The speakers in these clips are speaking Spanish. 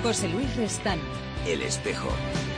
José Luis Restán. El Espejo.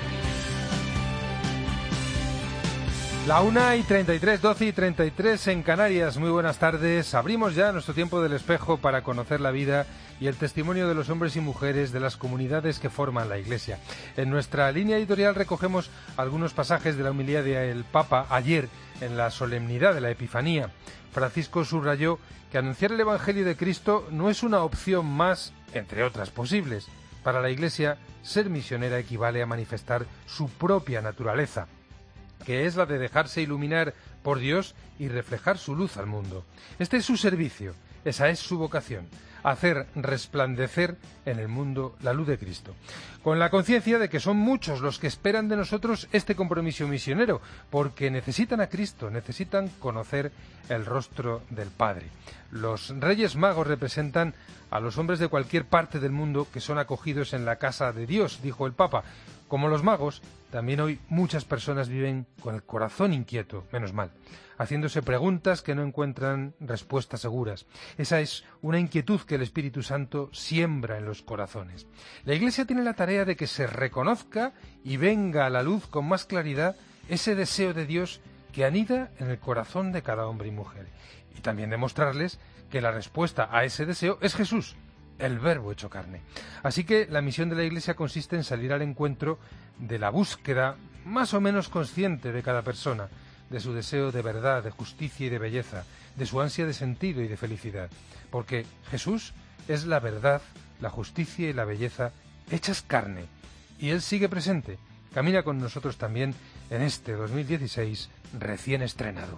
La 1:33, 12:33 en Canarias. Muy buenas tardes. Abrimos ya nuestro tiempo del Espejo para conocer la vida y el testimonio de los hombres y mujeres de las comunidades que forman la Iglesia. En nuestra línea editorial recogemos algunos pasajes de la homilía del Papa ayer en la solemnidad de la Epifanía. Francisco subrayó que anunciar el Evangelio de Cristo no es una opción más, entre otras posibles. Para la Iglesia, ser misionera equivale a manifestar su propia naturaleza, que es la de dejarse iluminar por Dios y reflejar su luz al mundo. Este es su servicio, esa es su vocación, hacer resplandecer en el mundo la luz de Cristo, con la conciencia de que son muchos los que esperan de nosotros este compromiso misionero, porque necesitan a Cristo, necesitan conocer el rostro del Padre. Los Reyes Magos representan a los hombres de cualquier parte del mundo que son acogidos en la casa de Dios, dijo el Papa. Como los magos, también hoy muchas personas viven con el corazón inquieto, menos mal, haciéndose preguntas que no encuentran respuestas seguras. Esa es una inquietud que el Espíritu Santo siembra en los corazones. La Iglesia tiene la tarea de que se reconozca y venga a la luz con más claridad ese deseo de Dios que anida en el corazón de cada hombre y mujer. Y también demostrarles que la respuesta a ese deseo es Jesús, el Verbo hecho carne. Así que la misión de la Iglesia consiste en salir al encuentro de la búsqueda más o menos consciente de cada persona, de su deseo de verdad, de justicia y de belleza, de su ansia de sentido y de felicidad. Porque Jesús es la verdad, la justicia y la belleza hechas carne. Y Él sigue presente. Camina con nosotros también en este 2016 recién estrenado.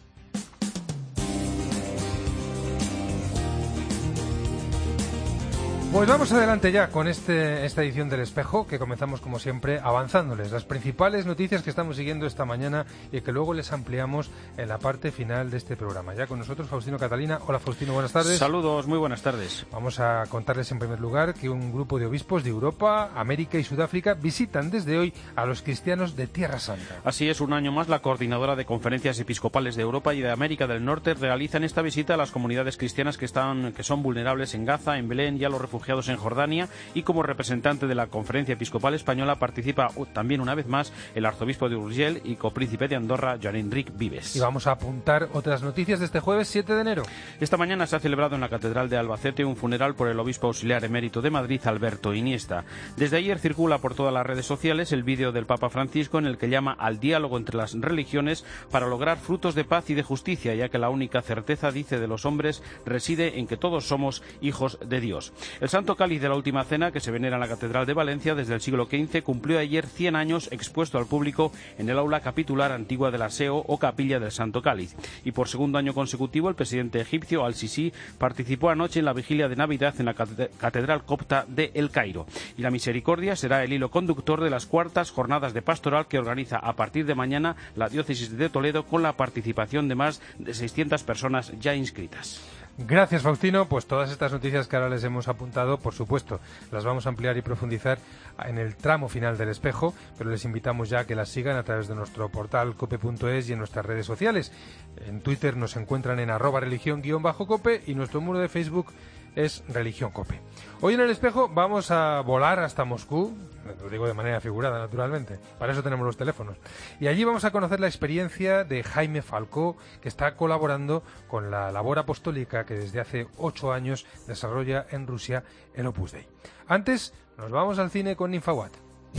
Pues vamos adelante ya con esta edición del Espejo, que comenzamos como siempre avanzándoles las principales noticias que estamos siguiendo esta mañana y que luego les ampliamos en la parte final de este programa. Ya con nosotros Faustino Catalina. Hola Faustino, buenas tardes. Saludos, muy buenas tardes. Vamos a contarles en primer lugar que un grupo de obispos de Europa, América y Sudáfrica visitan desde hoy a los cristianos de Tierra Santa. Así es, un año más la coordinadora de conferencias episcopales de Europa y de América del Norte realizan esta visita a las comunidades cristianas que son vulnerables en Gaza, en Belén y a los refugiados en Jordania, y como representante de la Conferencia Episcopal Española participa también una vez más el arzobispo de Urgell y copríncipe de Andorra, Joan Enric Vives. Y vamos a apuntar otras noticias de este jueves 7 de enero. Esta mañana se ha celebrado en la Catedral de Albacete un funeral por el obispo auxiliar emérito de Madrid, Alberto Iniesta. Desde ayer circula por todas las redes sociales el vídeo del Papa Francisco en el que llama al diálogo entre las religiones para lograr frutos de paz y de justicia, ya que la única certeza, dice, de los hombres reside en que todos somos hijos de Dios. El Santo Cáliz de la Última Cena, que se venera en la Catedral de Valencia desde el siglo XV, cumplió ayer 100 años expuesto al público en el aula capitular antigua de la SEO o Capilla del Santo Cáliz. Y por segundo año consecutivo, el presidente egipcio Al-Sisi participó anoche en la vigilia de Navidad en la Catedral Copta de El Cairo. Y la misericordia será el hilo conductor de las cuartas jornadas de pastoral que organiza a partir de mañana la diócesis de Toledo, con la participación de más de 600 personas ya inscritas. Gracias, Faustino. Pues todas estas noticias que ahora les hemos apuntado, por supuesto, las vamos a ampliar y profundizar en el tramo final del Espejo, pero les invitamos ya a que las sigan a través de nuestro portal cope.es y en nuestras redes sociales. En Twitter nos encuentran en @religión_cope y nuestro muro de Facebook es Religión Cope. Hoy en el Espejo vamos a volar hasta Moscú, lo digo de manera figurada, naturalmente, para eso tenemos los teléfonos, y allí vamos a conocer la experiencia de Jaime Falcó, que está colaborando con la labor apostólica que desde hace 8 años desarrolla en Rusia el Opus Dei. Antes, nos vamos al cine con Ninfahuat.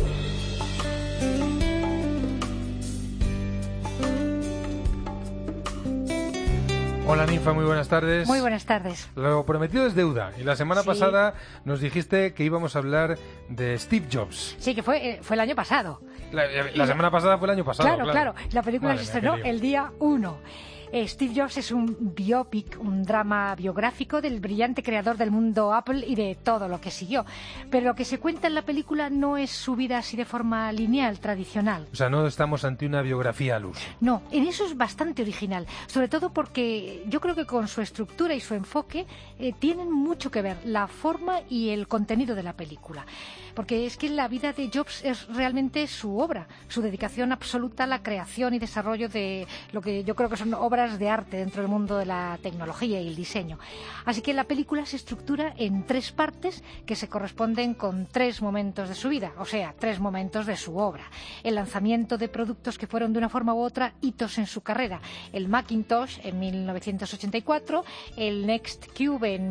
Hola Ninfa, muy buenas tardes. Muy buenas tardes. Lo prometido es deuda y la semana pasada nos dijiste que íbamos a hablar de Steve Jobs. Sí, que fue el año pasado. La semana pasada fue el año pasado. Claro. La película se estrenó el día 1. Steve Jobs es un biopic, un drama biográfico del brillante creador del mundo Apple y de todo lo que siguió. Pero lo que se cuenta en la película no es su vida así de forma lineal, tradicional. O sea, no estamos ante una biografía al uso. No, en eso es bastante original. Sobre todo porque yo creo que con su estructura y su enfoque tienen mucho que ver la forma y el contenido de la película. porque es que la vida de Jobs es realmente su obra, su dedicación absoluta a la creación y desarrollo de lo que yo creo que son obras de arte dentro del mundo de la tecnología y el diseño. Así que la película se estructura en 3 partes que se corresponden con 3 momentos de su vida, o sea, 3 momentos de su obra. El lanzamiento de productos que fueron de una forma u otra hitos en su carrera. El Macintosh en 1984, el Next Cube en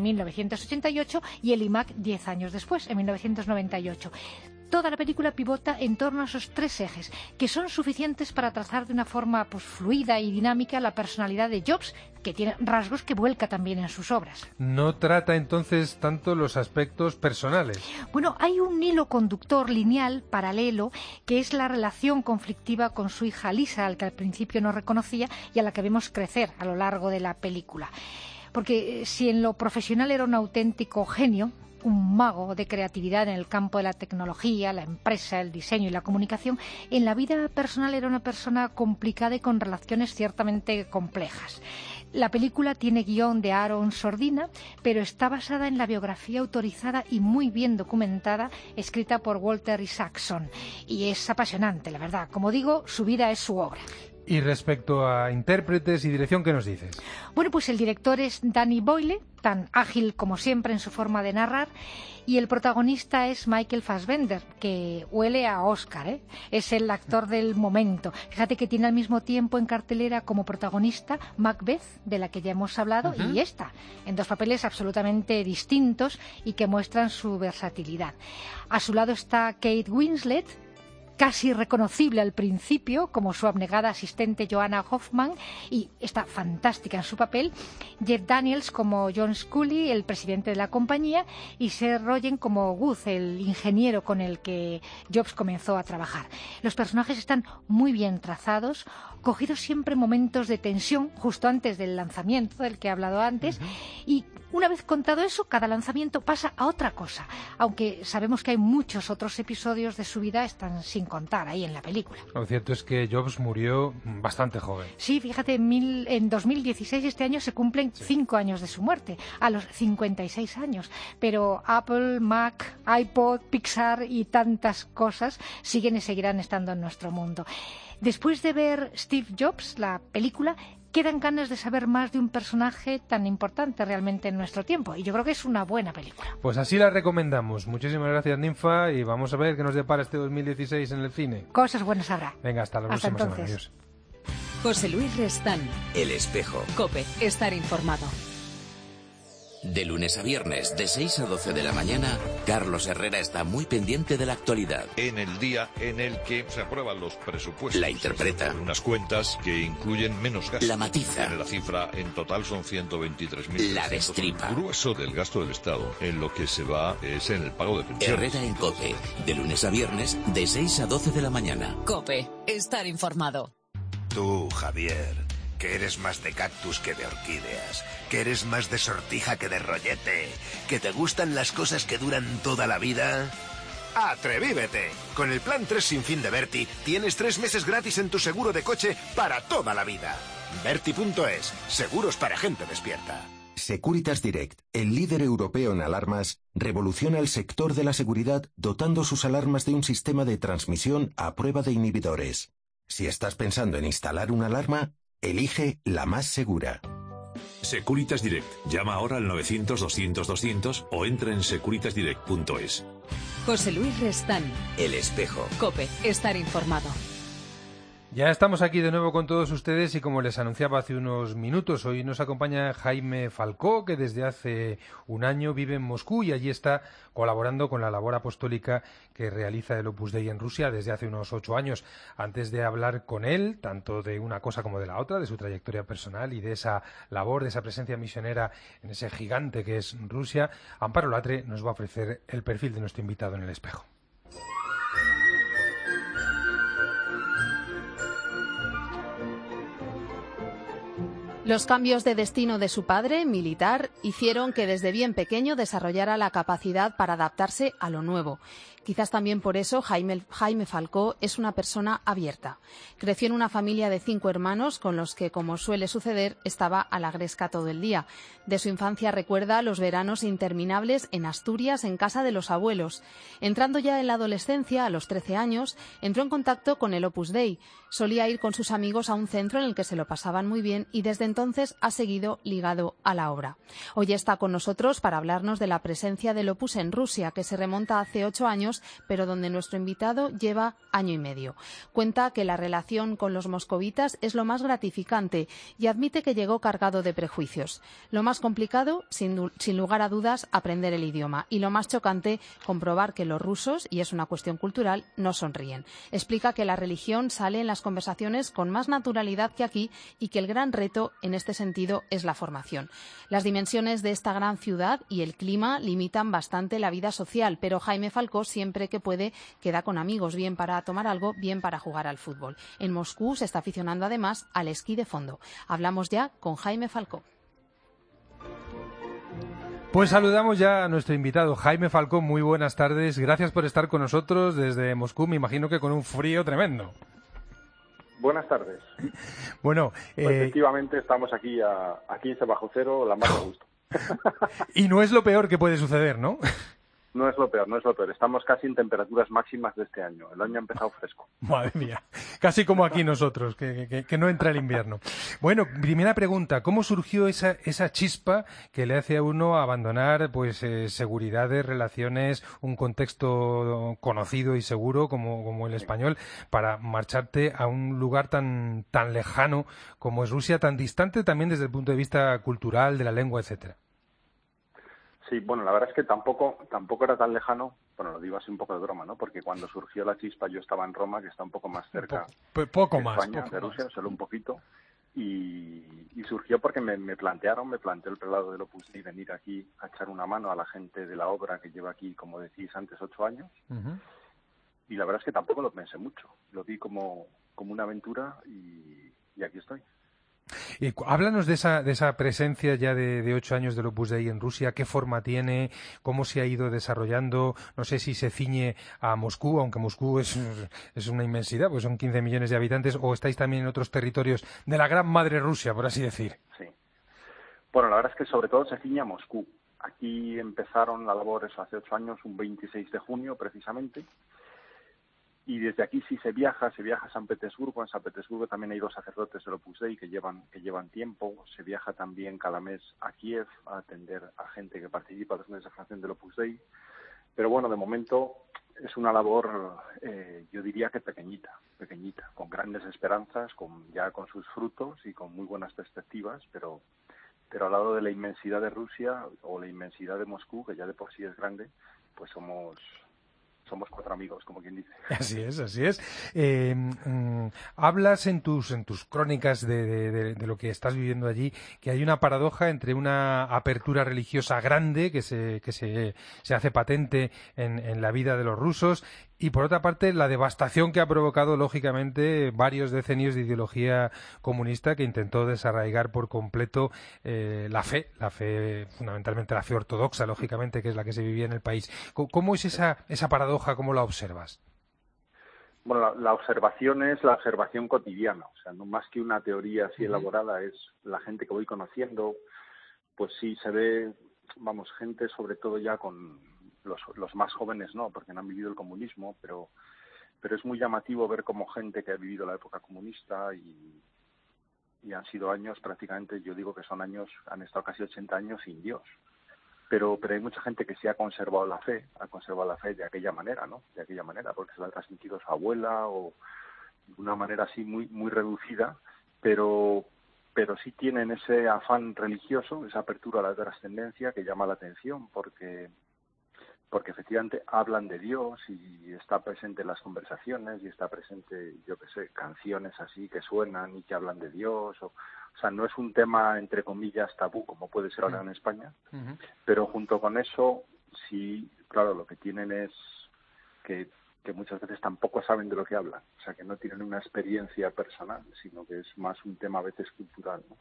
1988 y el iMac 10 años después, en 1998. Toda la película pivota en torno a esos 3 ejes, que son suficientes para trazar de una forma fluida y dinámica la personalidad de Jobs, que tiene rasgos que vuelca también en sus obras. No trata entonces tanto los aspectos personales. Bueno, hay un hilo conductor lineal, paralelo, que es la relación conflictiva con su hija Lisa, al que al principio no reconocía y a la que vemos crecer a lo largo de la película. Porque si en lo profesional era un auténtico genio, un mago de creatividad en el campo de la tecnología, la empresa, el diseño y la comunicación, en la vida personal era una persona complicada y con relaciones ciertamente complejas. La película tiene guión de Aaron Sorvino, pero está basada en la biografía autorizada y muy bien documentada, escrita por Walter Isaacson. Y es apasionante, la verdad. Como digo, su vida es su obra. Y respecto a intérpretes y dirección, ¿qué nos dices? Bueno, pues el director es Danny Boyle, tan ágil como siempre en su forma de narrar, y el protagonista es Michael Fassbender, que huele a Oscar, ¿eh? Es el actor del momento. Fíjate que tiene al mismo tiempo en cartelera como protagonista Macbeth, de la que ya hemos hablado, y esta, en 2 papeles absolutamente distintos y que muestran su versatilidad. A su lado está Kate Winslet, casi reconocible al principio como su abnegada asistente Joanna Hoffman, y está fantástica en su papel. Jeff Daniels como John Scully, el presidente de la compañía, y Seth Rogen como Wood, el ingeniero con el que Jobs comenzó a trabajar. Los personajes están muy bien trazados, cogidos siempre en momentos de tensión justo antes del lanzamiento del que he hablado antes, y una vez contado eso, cada lanzamiento pasa a otra cosa, aunque sabemos que hay muchos otros episodios de su vida están sin contar ahí en la película. Lo cierto es que Jobs murió bastante joven. Sí, fíjate, en 2016, este año, se cumplen 5 años de su muerte, a los 56 años. Pero Apple, Mac, iPod, Pixar y tantas cosas siguen y seguirán estando en nuestro mundo. Después de ver Steve Jobs, la película, quedan ganas de saber más de un personaje tan importante realmente en nuestro tiempo. Y yo creo que es una buena película. Pues así la recomendamos. Muchísimas gracias, Ninfa, y vamos a ver qué nos depara este 2016 en el cine. Cosas buenas habrá. Venga, hasta la próxima semana. Adiós. José Luis Restán. El Espejo. COPE. Estar informado. De lunes a viernes, de 6 a 12 de la mañana, Carlos Herrera está muy pendiente de la actualidad. En el día en el que se aprueban los presupuestos. La interpreta. Unas cuentas que incluyen menos gastos. La matiza. La cifra en total son 123.000. La destripa. El grueso del gasto del Estado en lo que se va es en el pago de pensiones. Herrera en COPE. De lunes a viernes, de 6 a 12 de la mañana. COPE. Estar informado. Tú, Javier, que eres más de cactus que de orquídeas, que eres más de sortija que de rollete, que te gustan las cosas que duran toda la vida. ¡Atrevívete! Con el plan 3 sin fin de Berti, tienes 3 meses gratis en tu seguro de coche para toda la vida. Berti.es, seguros para gente despierta. Securitas Direct, el líder europeo en alarmas, revoluciona el sector de la seguridad dotando sus alarmas de un sistema de transmisión a prueba de inhibidores. Si estás pensando en instalar una alarma, elige la más segura. Securitas Direct. Llama ahora al 900-200-200 o entra en securitasdirect.es. José Luis Restán. El Espejo. COPE. Estar informado. Ya estamos aquí de nuevo con todos ustedes y como les anunciaba hace unos minutos, hoy nos acompaña Jaime Falcó, que desde hace un año vive en Moscú y allí está colaborando con la labor apostólica que realiza el Opus Dei en Rusia desde hace unos 8 años. Antes de hablar con él, tanto de una cosa como de la otra, de su trayectoria personal y de esa labor, de esa presencia misionera en ese gigante que es Rusia, Amparo Latre nos va a ofrecer el perfil de nuestro invitado en El Espejo. Los cambios de destino de su padre, militar, hicieron que desde bien pequeño desarrollara la capacidad para adaptarse a lo nuevo. Quizás también por eso Jaime Falcó es una persona abierta. Creció en una familia de 5 hermanos con los que, como suele suceder, estaba a la gresca todo el día. De su infancia recuerda los veranos interminables en Asturias, en casa de los abuelos. Entrando ya en la adolescencia, a los 13 años, entró en contacto con el Opus Dei. Solía ir con sus amigos a un centro en el que se lo pasaban muy bien y desde entonces ha seguido ligado a la obra. Hoy está con nosotros para hablarnos de la presencia del Opus en Rusia, que se remonta hace 8 años, pero donde nuestro invitado lleva año y medio. Cuenta que la relación con los moscovitas es lo más gratificante y admite que llegó cargado de prejuicios. Lo más complicado, sin lugar a dudas, aprender el idioma. Y lo más chocante, comprobar que los rusos, y es una cuestión cultural, no sonríen. Explica que la religión sale en las conversaciones con más naturalidad que aquí y que el gran reto en este sentido es la formación. Las dimensiones de esta gran ciudad y el clima limitan bastante la vida social, pero Jaime Falcó siempre que puede queda con amigos, bien para tomar algo, bien para jugar al fútbol. En Moscú se está aficionando además al esquí de fondo. Hablamos ya con Jaime Falcó. Pues saludamos ya a nuestro invitado, Jaime Falcó. Muy buenas tardes. Gracias por estar con nosotros desde Moscú. Me imagino que con un frío tremendo. Buenas tardes. Bueno, pues efectivamente estamos aquí a 15 bajo cero, la más a gusto. Y no es lo peor que puede suceder, ¿no? No es lo peor, no es lo peor. Estamos casi en temperaturas máximas de este año. El año ha empezado fresco. Madre mía, casi como aquí nosotros, que no entra el invierno. Bueno, primera pregunta, ¿cómo surgió esa chispa que le hace a uno abandonar pues seguridades, relaciones, un contexto conocido y seguro como el español, para marcharte a un lugar tan lejano como es Rusia, tan distante también desde el punto de vista cultural, de la lengua, etcétera? Sí, bueno, la verdad es que tampoco era tan lejano, bueno, lo digo así un poco de broma, ¿no? Porque cuando surgió la chispa yo estaba en Roma, que está un poco más cerca de España, de Rusia, solo un poquito, y surgió porque me planteó el prelado del Opus Dei venir aquí a echar una mano a la gente de la obra que lleva aquí, como decís antes, 8 años, y la verdad es que tampoco lo pensé mucho, lo vi como una aventura y aquí estoy. Y háblanos de esa presencia ya de 8 años del Opus Dei en Rusia. ¿Qué forma tiene? ¿Cómo se ha ido desarrollando? No sé si se ciñe a Moscú, aunque Moscú es una inmensidad, pues son 15 millones de habitantes, o estáis también en otros territorios de la gran madre Rusia, por así decir. Sí. Bueno, la verdad es que sobre todo se ciñe a Moscú. Aquí empezaron la labor eso hace 8 años, un 26 de junio precisamente. Y desde aquí sí se viaja a San Petersburgo. En San Petersburgo también hay 2 sacerdotes del Opus Dei que llevan tiempo. Se viaja también cada mes a Kiev a atender a gente que participa en los meses de formación del Opus Dei. Pero bueno, de momento es una labor, yo diría que pequeñita, con grandes esperanzas, ya con sus frutos y con muy buenas perspectivas, pero al lado de la inmensidad de Rusia o la inmensidad de Moscú, que ya de por sí es grande, pues somos 4 amigos, como quien dice. Así es. Hablas en tus crónicas de lo que estás viviendo allí, que hay una paradoja entre una apertura religiosa grande que se hace patente en la vida de los rusos y, por otra parte, la devastación que ha provocado, lógicamente, varios decenios de ideología comunista que intentó desarraigar por completo la fe, fundamentalmente la fe ortodoxa, lógicamente, que es la que se vivía en el país. ¿Cómo es esa paradoja? ¿Cómo la observas? Bueno, la observación es la observación cotidiana, o sea, no más que una teoría así elaborada, es la gente que voy conociendo, pues sí se ve, gente sobre todo ya con los más jóvenes, no, porque no han vivido el comunismo, pero es muy llamativo ver como gente que ha vivido la época comunista y han sido años prácticamente, yo digo que han estado casi 80 años sin Dios. Pero hay mucha gente que sí ha conservado la fe de aquella manera, ¿no? De aquella manera, porque se la ha transmitido su abuela o de una manera así muy muy reducida, pero sí tienen ese afán religioso, esa apertura a la trascendencia que llama la atención, porque efectivamente hablan de Dios y está presente en las conversaciones y está presente, yo qué sé, canciones así que suenan y que hablan de Dios. O sea, no es un tema, entre comillas, tabú, como puede ser ahora en España, pero junto con eso, sí, claro, lo que tienen es que que muchas veces tampoco saben de lo que hablan, o sea, que no tienen una experiencia personal, sino que es más un tema a veces cultural, ¿no?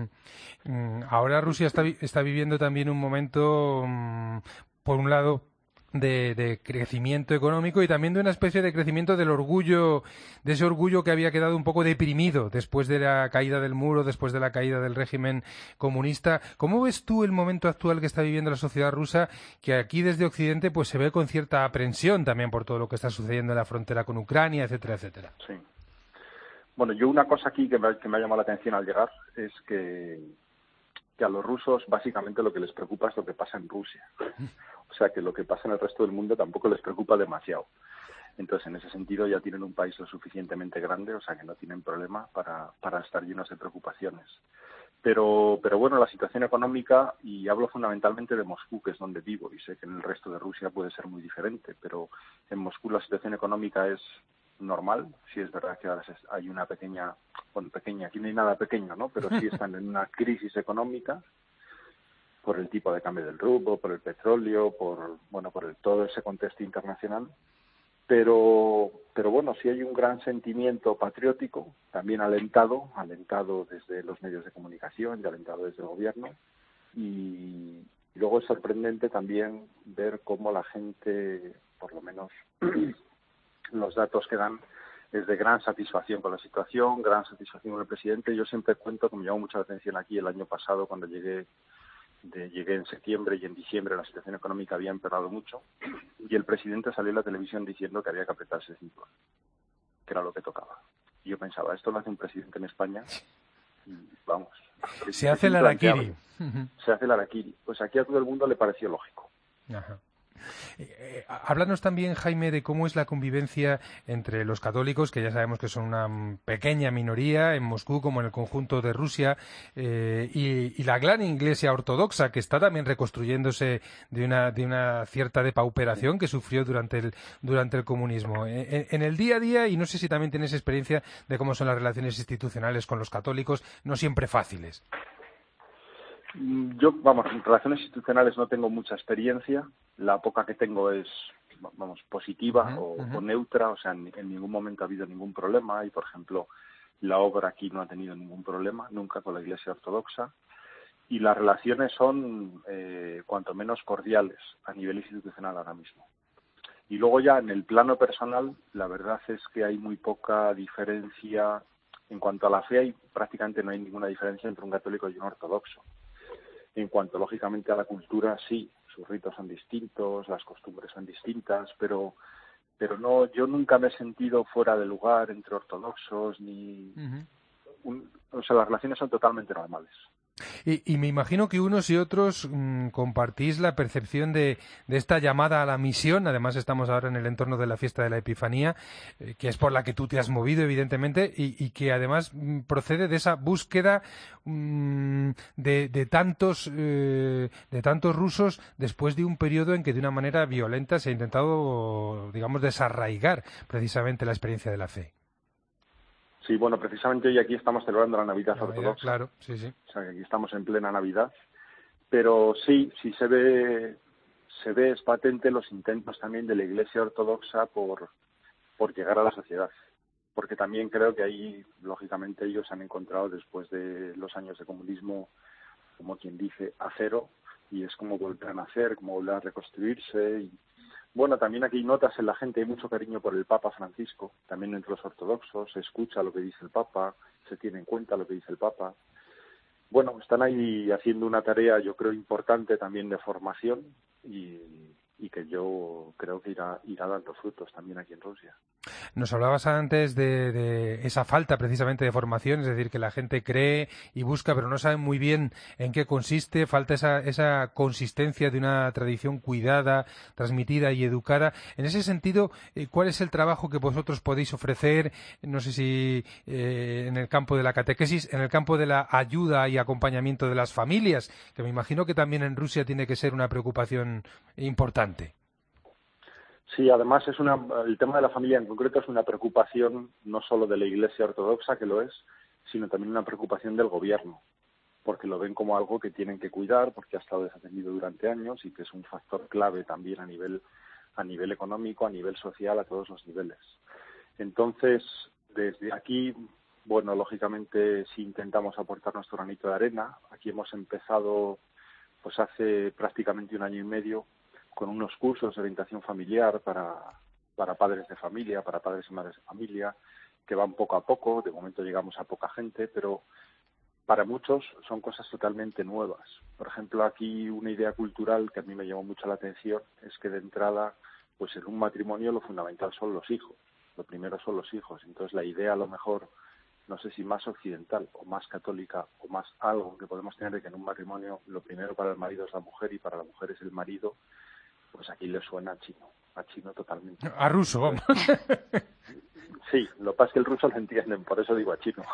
Ahora Rusia está viviendo también un momento, por un lado, de crecimiento económico y también de una especie de crecimiento del orgullo, de ese orgullo que había quedado un poco deprimido después de la caída del muro, después de la caída del régimen comunista. ¿Cómo ves tú el momento actual que está viviendo la sociedad rusa, que aquí desde Occidente pues se ve con cierta aprensión también por todo lo que está sucediendo en la frontera con Ucrania, etcétera, etcétera? Sí. Bueno, yo una cosa aquí que me ha llamado la atención al llegar es que a los rusos básicamente lo que les preocupa es lo que pasa en Rusia. O sea, que lo que pasa en el resto del mundo tampoco les preocupa demasiado. Entonces, en ese sentido ya tienen un país lo suficientemente grande, o sea, que no tienen problema para estar llenos de preocupaciones. Pero bueno, la situación económica, y hablo fundamentalmente de Moscú, que es donde vivo, y sé que en el resto de Rusia puede ser muy diferente, pero en Moscú la situación económica es normal. Sí es verdad que ahora hay una pequeña, aquí no hay nada pequeño, ¿no? Pero sí están en una crisis económica por el tipo de cambio del rublo, por el petróleo, por todo ese contexto internacional. Pero bueno, sí hay un gran sentimiento patriótico, también alentado desde los medios de comunicación y alentado desde el gobierno. Y luego es sorprendente también ver cómo la gente, por lo menos los datos que dan, es de gran satisfacción con la situación, gran satisfacción con el presidente. Yo siempre cuento que me llamó mucha atención aquí el año pasado cuando llegué en septiembre, y en diciembre la situación económica había empeorado mucho, y el presidente salió en la televisión diciendo que había que apretarse el cinturón, que era lo que tocaba. Y yo pensaba, esto lo hace un presidente en España, y vamos. Se hace el harakiri. Se hace el harakiri. Pues aquí a todo el mundo le pareció lógico. Ajá. Háblanos también, Jaime, de cómo es la convivencia entre los católicos, que ya sabemos que son una pequeña minoría en Moscú como en el conjunto de Rusia, y la gran iglesia ortodoxa, que está también reconstruyéndose de una cierta depauperación que sufrió durante el comunismo. En el día a día, y no sé si también tienes experiencia de cómo son las relaciones institucionales con los católicos, no siempre fáciles. Yo, en relaciones institucionales no tengo mucha experiencia. La poca que tengo es, positiva o neutra. O sea, en ningún momento ha habido ningún problema. Y, por ejemplo, la obra aquí no ha tenido ningún problema nunca con la Iglesia Ortodoxa. Y las relaciones son, cuanto menos, cordiales a nivel institucional ahora mismo. Y luego ya en el plano personal, la verdad es que hay muy poca diferencia. En cuanto a la fe, prácticamente no hay ninguna diferencia entre un católico y un ortodoxo. En cuanto, lógicamente, a la cultura, sí, sus ritos son distintos, las costumbres son distintas, pero no, yo nunca me he sentido fuera de lugar entre ortodoxos, las relaciones son totalmente normales. Y me imagino que unos y otros compartís la percepción de esta llamada a la misión. Además, estamos ahora en el entorno de la fiesta de la Epifanía, que es por la que tú te has movido, evidentemente, y que además procede de esa búsqueda de tantos rusos después de un periodo en que de una manera violenta se ha intentado, digamos, desarraigar precisamente la experiencia de la fe. Sí, bueno, precisamente hoy aquí estamos celebrando la Navidad ortodoxa. Claro, sí. O sea, que aquí estamos en plena Navidad. Pero sí se ve, es patente los intentos también de la Iglesia Ortodoxa por llegar a la sociedad. Porque también creo que ahí, lógicamente, ellos han encontrado, después de los años de comunismo, como quien dice, a cero, y es como volver a nacer, como volver a reconstruirse. Y bueno, también aquí notas en la gente, hay mucho cariño por el Papa Francisco, también entre los ortodoxos, se escucha lo que dice el Papa, se tiene en cuenta lo que dice el Papa. Bueno, están ahí haciendo una tarea, yo creo, importante también de formación y que yo creo que irá dando frutos también aquí en Rusia. Nos hablabas antes de esa falta precisamente de formación, es decir, que la gente cree y busca, pero no sabe muy bien en qué consiste, falta esa consistencia de una tradición cuidada, transmitida y educada. En ese sentido, ¿cuál es el trabajo que vosotros podéis ofrecer? No sé si en el campo de la catequesis, en el campo de la ayuda y acompañamiento de las familias, que me imagino que también en Rusia tiene que ser una preocupación importante. Sí, además el tema de la familia en concreto es una preocupación no solo de la Iglesia Ortodoxa, que lo es, sino también una preocupación del gobierno, porque lo ven como algo que tienen que cuidar, porque ha estado desatendido durante años y que es un factor clave también a nivel a nivel económico, a nivel social, a todos los niveles. Entonces, desde aquí, bueno, lógicamente sí intentamos aportar nuestro granito de arena. Aquí hemos empezado pues hace prácticamente 1 año y medio con unos cursos de orientación familiar para padres de familia, para padres y madres de familia, que van poco a poco. De momento llegamos a poca gente, pero para muchos son cosas totalmente nuevas. Por ejemplo, aquí una idea cultural que a mí me llamó mucho la atención es que de entrada, pues en un matrimonio lo fundamental son los hijos. Lo primero son los hijos. Entonces la idea a lo mejor, no sé si más occidental o más católica o más algo que podemos tener de que en un matrimonio lo primero para el marido es la mujer y para la mujer es el marido, pues aquí le suena a chino totalmente. A ruso, vamos. Sí, lo que pasa es que el ruso lo entienden, por eso digo a chino.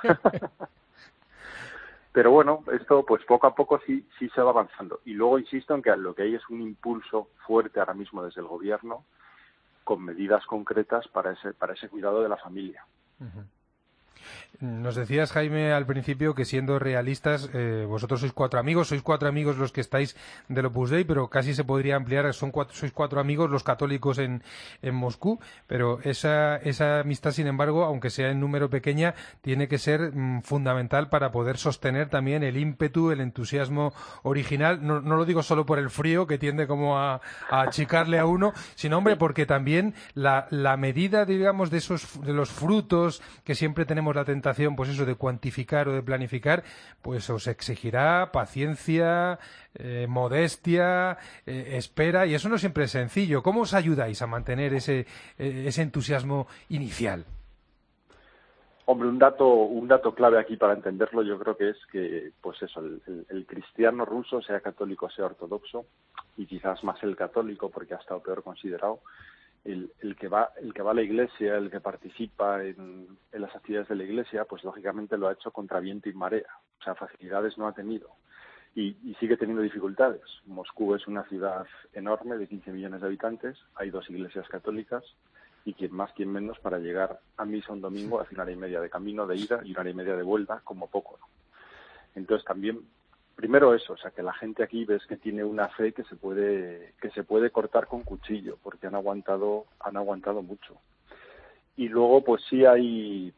Pero bueno, esto pues poco a poco sí se va avanzando. Y luego insisto en que lo que hay es un impulso fuerte ahora mismo desde el gobierno con medidas concretas para ese cuidado de la familia. Uh-huh. Nos decías, Jaime, al principio que siendo realistas, vosotros sois 4 amigos los que estáis del Opus Dei, pero casi se podría ampliar, sois 4 amigos los católicos en Moscú, pero esa amistad, sin embargo, aunque sea en número pequeña, tiene que ser fundamental para poder sostener también el ímpetu, el entusiasmo original. No lo digo solo por el frío, que tiende como a achicarle a uno, sino, hombre, porque también la medida, digamos, de los frutos que siempre tenemos la tentación, pues eso, de cuantificar o de planificar, pues os exigirá paciencia, modestia, espera, y eso no siempre es sencillo. ¿Cómo os ayudáis a mantener ese entusiasmo inicial? Hombre, un dato clave aquí para entenderlo, yo creo que es que, pues eso, el cristiano ruso, sea católico, sea ortodoxo, y quizás más el católico, porque ha estado peor considerado, el que va a la iglesia, el que participa en las actividades de la iglesia, pues lógicamente lo ha hecho contra viento y marea. O sea, facilidades no ha tenido y sigue teniendo dificultades. Moscú es una ciudad enorme de 15 millones de habitantes, hay 2 iglesias católicas y quien más, quien menos, para llegar a misa un domingo hace 1 hora y media de camino de ida y 1 hora y media de vuelta, como poco, ¿no? Entonces también, primero eso, o sea, que la gente aquí ves que tiene una fe que se puede cortar con cuchillo, porque han aguantado mucho. Y luego, pues sí hay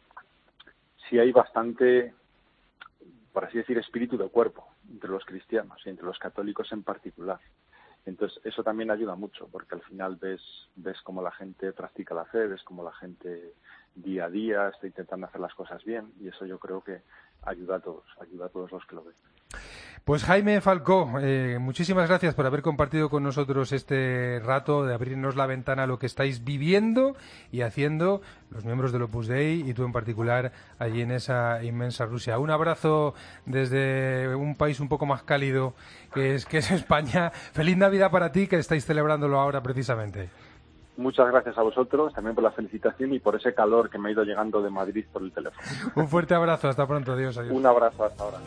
bastante, por así decir, espíritu de cuerpo entre los cristianos y entre los católicos en particular. Entonces, eso también ayuda mucho, porque al final ves cómo la gente practica la fe, ves cómo la gente día a día está intentando hacer las cosas bien, y eso yo creo que ayuda a todos los que lo ven. Pues Jaime Falcó, muchísimas gracias por haber compartido con nosotros este rato, de abrirnos la ventana a lo que estáis viviendo y haciendo los miembros del Opus Dei y tú en particular allí en esa inmensa Rusia. Un abrazo desde un país un poco más cálido que es España. Feliz Navidad para ti, que estáis celebrándolo ahora precisamente. Muchas gracias a vosotros, también por la felicitación y por ese calor que me ha ido llegando de Madrid por el teléfono. Un fuerte abrazo, hasta pronto, adiós. Un abrazo, hasta ahora.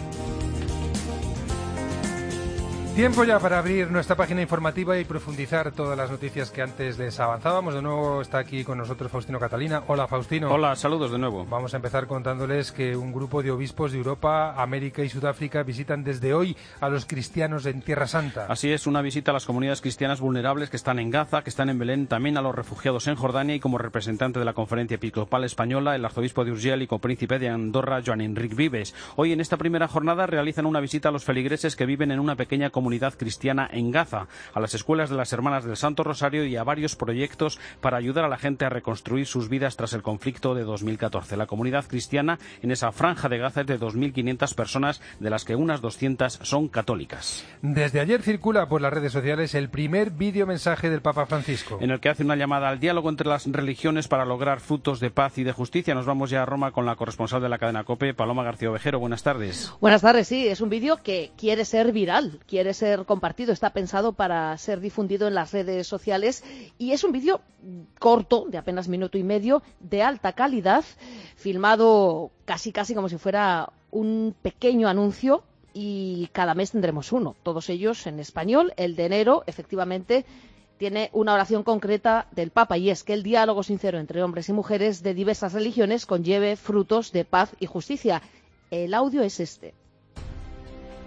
Tiempo ya para abrir nuestra página informativa y profundizar todas las noticias que antes les avanzábamos. De nuevo está aquí con nosotros Faustino Catalina. Hola, Faustino. Hola, saludos de nuevo. Vamos a empezar contándoles que un grupo de obispos de Europa, América y Sudáfrica visitan desde hoy a los cristianos en Tierra Santa. Así es, una visita a las comunidades cristianas vulnerables que están en Gaza, que están en Belén, también a los refugiados en Jordania, y como representante de la Conferencia Episcopal Española, el arzobispo de Urgell y copríncipe de Andorra, Joan Enric Vives. Hoy en esta primera jornada realizan una visita a los feligreses que viven en una pequeña comunidad cristiana en Gaza, a las escuelas de las Hermanas del Santo Rosario y a varios proyectos para ayudar a la gente a reconstruir sus vidas tras el conflicto de 2014. La comunidad cristiana en esa franja de Gaza es de 2.500 personas, de las que unas 200 son católicas. Desde ayer circula por las redes sociales el primer videomensaje del Papa Francisco, en el que hace una llamada al diálogo entre las religiones para lograr frutos de paz y de justicia. Nos vamos ya a Roma con la corresponsal de la cadena COPE, Paloma García Ovejero. Buenas tardes. Buenas tardes, sí, es un vídeo que quiere ser viral, quiere ser compartido, está pensado para ser difundido en las redes sociales y es un vídeo corto, de apenas 1,5 minutos, de alta calidad, filmado casi como si fuera un pequeño anuncio, y cada mes tendremos uno, todos ellos en español. El de enero, efectivamente, tiene una oración concreta del Papa, y es que el diálogo sincero entre hombres y mujeres de diversas religiones conlleve frutos de paz y justicia. El audio es este.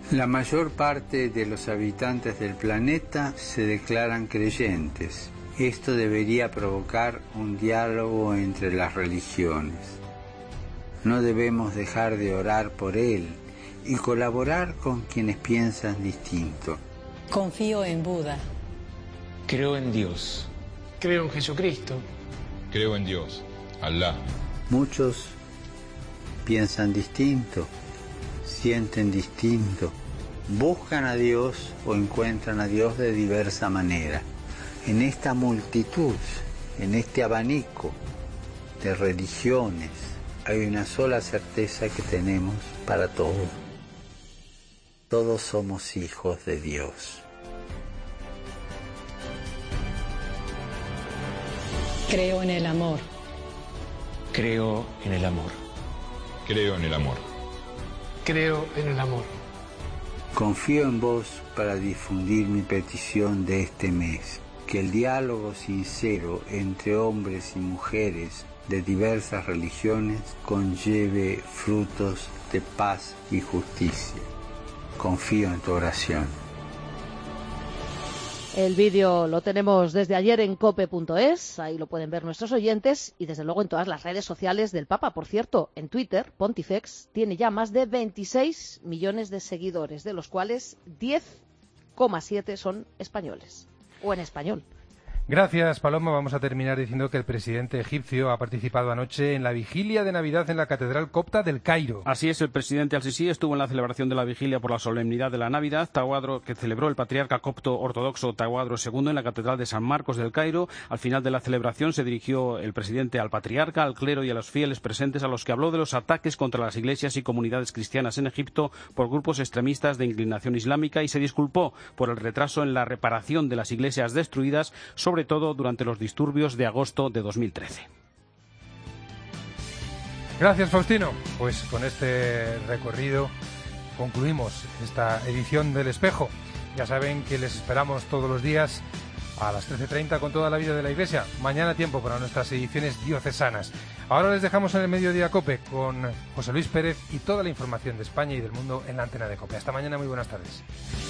La mayor parte de los habitantes del planeta se declaran creyentes. Esto debería provocar un diálogo entre las religiones. No debemos dejar de orar por él y colaborar con quienes piensan distinto. Confío en Buda. Creo en Dios. Creo en Jesucristo. Creo en Dios, Alá. Muchos piensan distinto, sienten distinto, buscan a Dios o encuentran a Dios de diversa manera. En esta multitud, en este abanico de religiones, hay una sola certeza que tenemos para todos. Todos somos hijos de Dios. Creo en el amor. Creo en el amor. Creo en el amor. Creo en el amor. Confío en vos para difundir mi petición de este mes. Que el diálogo sincero entre hombres y mujeres de diversas religiones conlleve frutos de paz y justicia. Confío en tu oración. El vídeo lo tenemos desde ayer en cope.es, ahí lo pueden ver nuestros oyentes, y desde luego en todas las redes sociales del Papa. Por cierto, en Twitter, Pontifex tiene ya más de 26 millones de seguidores, de los cuales 10,7 son españoles, o en español. Gracias, Paloma. Vamos a terminar diciendo que el presidente egipcio ha participado anoche en la vigilia de Navidad en la Catedral Copta del Cairo. Así es, el presidente Al-Sisi estuvo en la celebración de la vigilia por la solemnidad de la Navidad, Tawadro, que celebró el patriarca copto ortodoxo Tawadro II en la Catedral de San Marcos del Cairo. Al final de la celebración se dirigió el presidente al patriarca, al clero y a los fieles presentes, a los que habló de los ataques contra las iglesias y comunidades cristianas en Egipto por grupos extremistas de inclinación islámica y se disculpó por el retraso en la reparación de las iglesias destruidas, sobre todo durante los disturbios de agosto de 2013. Gracias, Faustino. Pues con este recorrido concluimos esta edición del Espejo. Ya saben que les esperamos todos los días a las 13:30 con toda la vida de la Iglesia. Mañana tiempo para nuestras ediciones diocesanas. Ahora les dejamos en el Mediodía COPE con José Luis Pérez y toda la información de España y del mundo en la antena de COPE. Hasta mañana, muy buenas tardes.